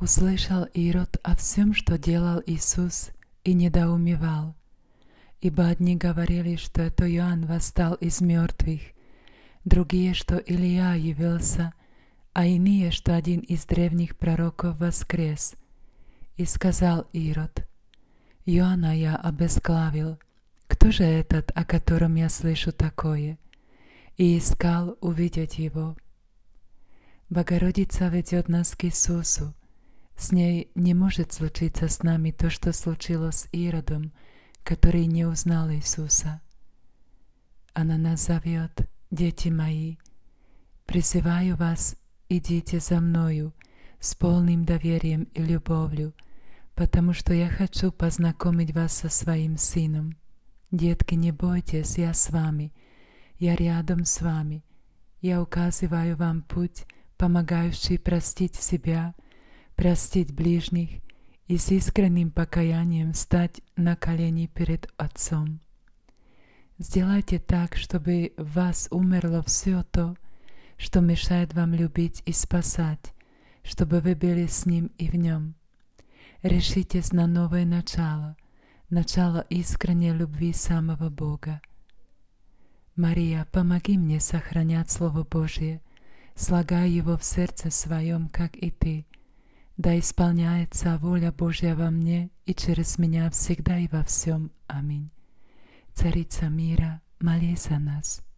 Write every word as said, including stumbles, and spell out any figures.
Услышал Ирод о всем, что делал Иисус, и недоумевал, ибо одни говорили, что это Иоанн восстал из мертвых, другие, что Илия явился, а иные, что один из древних пророков воскрес. И сказал Ирод: «Иоанна я обезглавил. Кто же этот, о котором я слышу такое?» И искал увидеть его. Богородица ведет нас к Иисусу. С ней не может случиться с нами то, что случилось с Иродом, который не узнал Иисуса. Она нас зовет: «Дети мои, призываю вас, идите за мною с полным доверием и любовью, потому что я хочу познакомить вас со своим Сыном. Детки, не бойтесь, я с вами, я рядом с вами, я указываю вам путь, помогающий простить себя, простить ближних и с искренним покаянием встать на колени перед Отцом. Сделайте так, чтобы в вас умерло все то, что мешает вам любить и спасать, чтобы вы были с Ним и в Нем. Решитесь на новое начало, начало искренней любви самого Бога. Мария, помоги мне сохранять Слово Божие, слагая его в сердце своем, как и Ты. Да исполняется воля Божья во мне и через меня всегда и во всем. Аминь. Царица мира, молись за нас.